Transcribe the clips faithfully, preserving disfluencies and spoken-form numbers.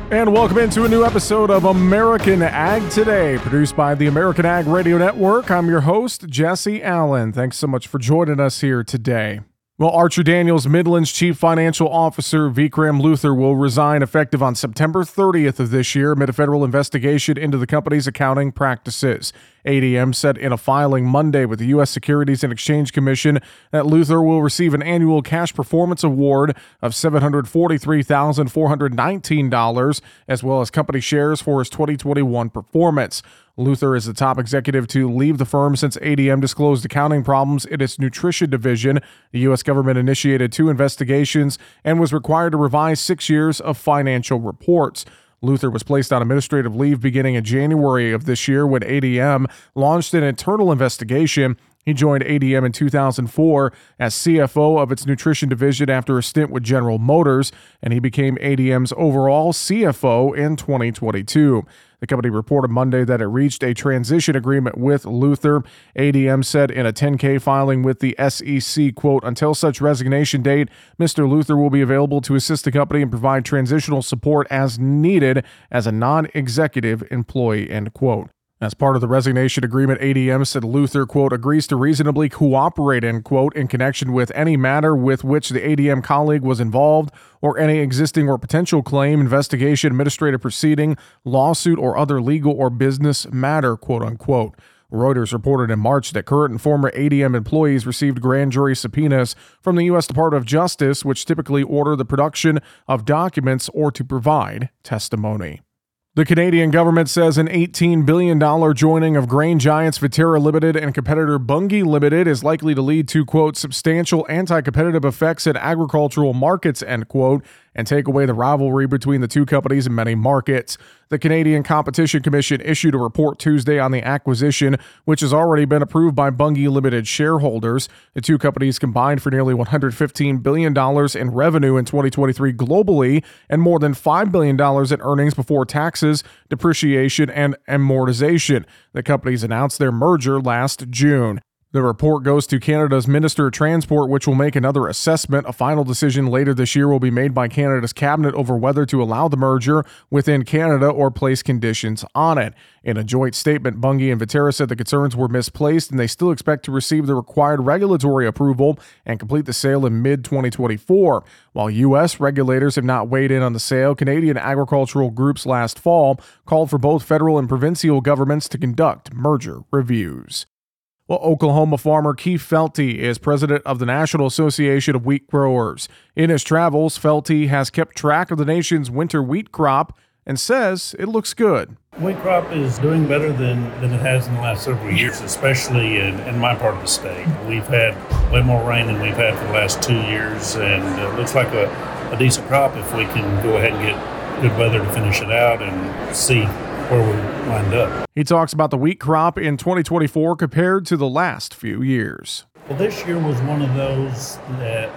And welcome into a new episode of American Ag Today, produced by the American Ag Radio Network. I'm your host, Jesse Allen. Thanks so much for joining us here today. Well, Archer Daniels Midland's Chief Financial Officer Vikram Luthar will resign effective on September thirtieth of this year amid a federal investigation into the company's accounting practices. A D M said in a filing Monday with the U S Securities and Exchange Commission that Luthar will receive an annual cash performance award of seven hundred forty-three thousand four hundred nineteen dollars, as well as company shares for his twenty twenty-one performance. Luthar is the top executive to leave the firm since A D M disclosed accounting problems in its nutrition division. The U S government initiated two investigations and was required to revise six years of financial reports. Luthar was placed on administrative leave beginning in January of this year when A D M launched an internal investigation. He joined A D M in two thousand four as C F O of its nutrition division after a stint with General Motors, and he became A D M's overall C F O in twenty twenty-two. The company reported Monday that it reached a transition agreement with Luthar. A D M said in a ten K filing with the S E C, quote, "Until such resignation date, Mister Luthar will be available to assist the company and provide transitional support as needed as a non-executive employee," end quote. As part of the resignation agreement, A D M said Luthar, quote, "agrees to reasonably cooperate," end quote, in connection with any matter with which the A D M colleague was involved or any existing or potential claim, investigation, administrative proceeding, lawsuit, or other legal or business matter, quote unquote. Reuters reported in March that current and former A D M employees received grand jury subpoenas from the U S Department of Justice, which typically order the production of documents or to provide testimony. The Canadian government says an eighteen billion dollars joining of grain giants Viterra Limited and competitor Bunge Limited is likely to lead to, quote, "substantial anti-competitive effects in agricultural markets," end quote, and take away the rivalry between the two companies in many markets. The Canadian Competition Commission issued a report Tuesday on the acquisition, which has already been approved by Bunge Limited shareholders. The two companies combined for nearly one hundred fifteen billion dollars in revenue in twenty twenty-three globally and more than five billion dollars in earnings before taxes, depreciation, and amortization. The companies announced their merger last June. The report goes to Canada's Minister of Transport, which will make another assessment. A final decision later this year will be made by Canada's cabinet over whether to allow the merger within Canada or place conditions on it. In a joint statement, Bunge and Viterra said the concerns were misplaced and they still expect to receive the required regulatory approval and complete the sale in mid twenty twenty-four. While U S regulators have not weighed in on the sale, Canadian agricultural groups last fall called for both federal and provincial governments to conduct merger reviews. Well, Oklahoma farmer Keith Felty is president of the National Association of Wheat Growers. In his travels, Felty has kept track of the nation's winter wheat crop and says it looks good. Wheat crop is doing better than, than it has in the last several years, especially in, in my part of the state. We've had way more rain than we've had for the last two years, and it looks like a, a decent crop if we can go ahead and get good weather to finish it out and see where we wind up. He talks about the wheat crop in twenty twenty-four compared to the last few years. Well, this year was one of those that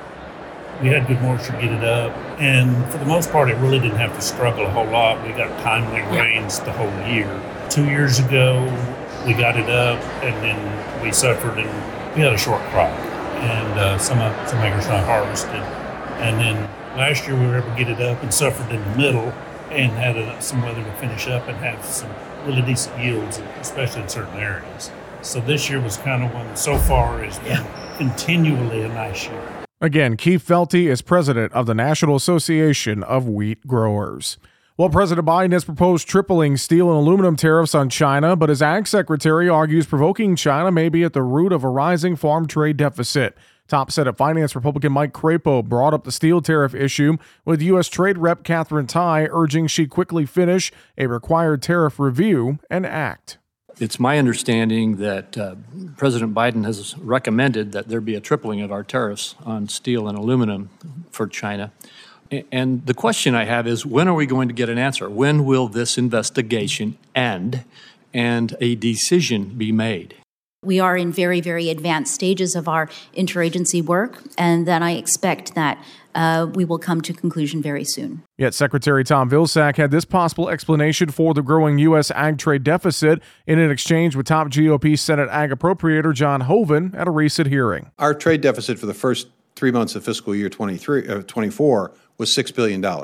we had good moisture to get it up, and for the most part, it really didn't have to struggle a whole lot. We got timely rains the whole year. Two years ago, we got it up, and then we suffered, and we had a short crop, and uh, some of, some acres not harvested. And then last year, we were able to get it up and suffered in the middle, and had a, some weather to finish up and have some really decent yields, especially in certain areas. So this year was kind of one, so far, has been yeah. continually a nice year. Again, Keith Felty is president of the National Association of Wheat Growers. Well, President Biden has proposed tripling steel and aluminum tariffs on China, but his ag secretary argues provoking China may be at the root of a rising farm trade deficit. Top Senate Finance Republican Mike Crapo brought up the steel tariff issue with U S Trade Rep Katherine Tai urging she quickly finish a required tariff review and act. It's my understanding that uh, President Biden has recommended that there be a tripling of our tariffs on steel and aluminum for China. And the question I have is, when are we going to get an answer? When will this investigation end and a decision be made? We are in very, very advanced stages of our interagency work, and then I expect that uh, we will come to conclusion very soon. Yet Secretary Tom Vilsack had this possible explanation for the growing U S ag trade deficit in an exchange with top G O P Senate Ag Appropriator John Hoeven at a recent hearing. Our trade deficit for the first three months of fiscal year twenty-three, uh, twenty-four was six billion dollars.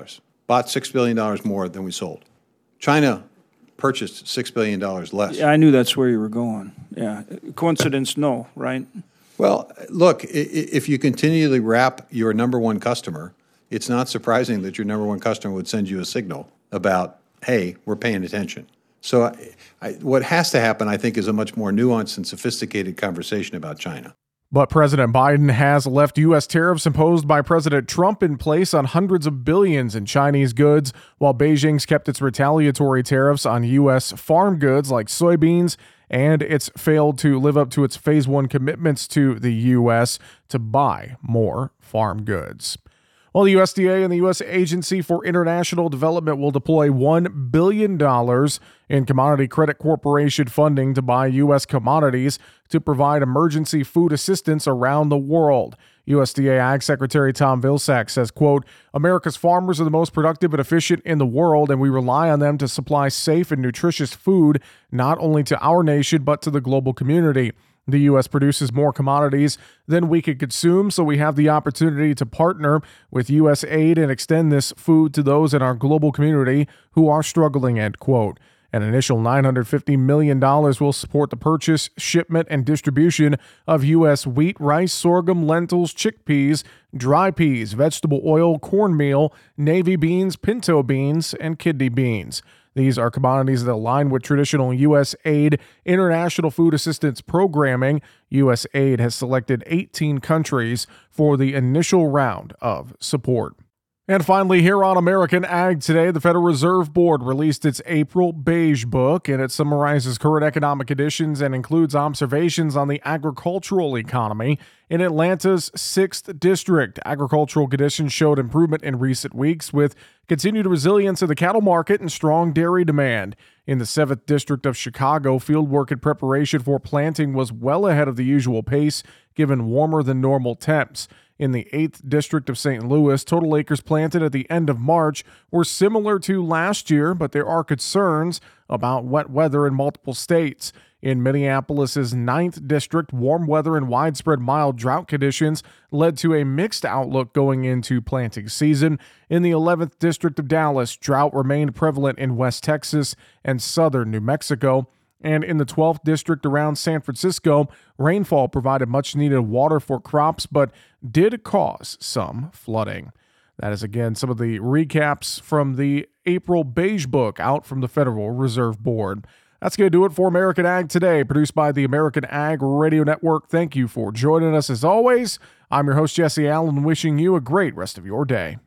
bought six billion dollars more than we sold. China purchased six billion dollars less. Yeah, I knew that's where you were going. Yeah. Coincidence, no, right? Well, look, if you continually wrap your number one customer, it's not surprising that your number one customer would send you a signal about, hey, we're paying attention. So I, I, what has to happen, I think, is a much more nuanced and sophisticated conversation about China. But President Biden has left U S tariffs imposed by President Trump in place on hundreds of billions in Chinese goods, while Beijing's kept its retaliatory tariffs on U S farm goods like soybeans, and it's failed to live up to its phase one commitments to the U S to buy more farm goods. Well, the U S D A and the U S Agency for International Development will deploy one billion dollars in Commodity Credit Corporation funding to buy U S commodities to provide emergency food assistance around the world. U S D A Ag Secretary Tom Vilsack says, quote, America's farmers are the most productive and efficient in the world, and we rely on them to supply safe and nutritious food, not only to our nation, but to the global community. The U S produces more commodities than we could consume, so we have the opportunity to partner with U S aid and extend this food to those in our global community who are struggling, end quote. An initial nine hundred fifty million dollars will support the purchase, shipment, and distribution of U S wheat, rice, sorghum, lentils, chickpeas, dry peas, vegetable oil, cornmeal, navy beans, pinto beans, and kidney beans. These are commodities that align with traditional U S aid international food assistance programming. U S aid has selected eighteen countries for the initial round of support. And finally, here on American Ag Today, the Federal Reserve Board released its April Beige Book, and it summarizes current economic conditions and includes observations on the agricultural economy. In Atlanta's sixth District, agricultural conditions showed improvement in recent weeks, with continued resilience of the cattle market and strong dairy demand. In the seventh District of Chicago, fieldwork in preparation for planting was well ahead of the usual pace, given warmer than normal temps. In the eighth District of Saint Louis, total acres planted at the end of March were similar to last year, but there are concerns about wet weather in multiple states. In Minneapolis's ninth District, warm weather and widespread mild drought conditions led to a mixed outlook going into planting season. In the eleventh District of Dallas, drought remained prevalent in West Texas and southern New Mexico. And in the twelfth District around San Francisco, rainfall provided much-needed water for crops, but did cause some flooding. That is, again, some of the recaps from the April Beige Book out from the Federal Reserve Board. That's going to do it for American Ag Today, produced by the American Ag Radio Network. Thank you for joining us as always. I'm your host, Jesse Allen, wishing you a great rest of your day.